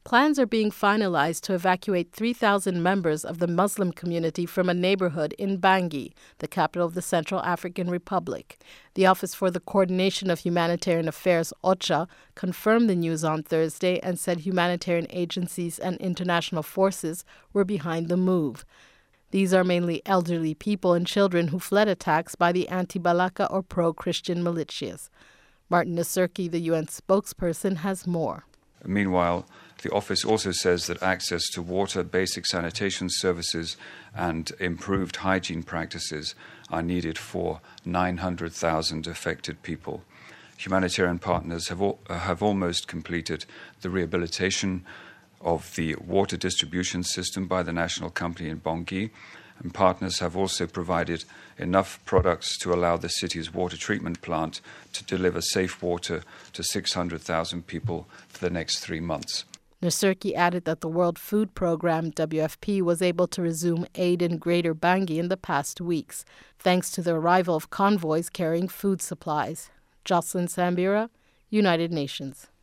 Plans are being finalized to evacuate 3,000 members of the Muslim community from a neighborhood in Bangui, the capital of the Central African Republic. The Office for the Coordination of Humanitarian Affairs, OCHA, confirmed the news on Thursday and said humanitarian agencies and international forces were behind the move. These are mainly elderly people and children who fled attacks by the anti-Balaka or pro-Christian militias. Martin Naserki, the UN spokesperson, has more. Meanwhile, the office also says that access to water, basic sanitation services, and improved hygiene practices are needed for 900,000 affected people. Humanitarian partners have almost completed the rehabilitation of the water distribution system by the national company in Bangui, and partners have also provided enough products to allow the city's water treatment plant to deliver safe water to 600,000 people for the next 3 months. Naserki added that the World Food Programme, WFP, was able to resume aid in Greater Bangui in the past weeks, thanks to the arrival of convoys carrying food supplies. Jocelyn Sambira, United Nations.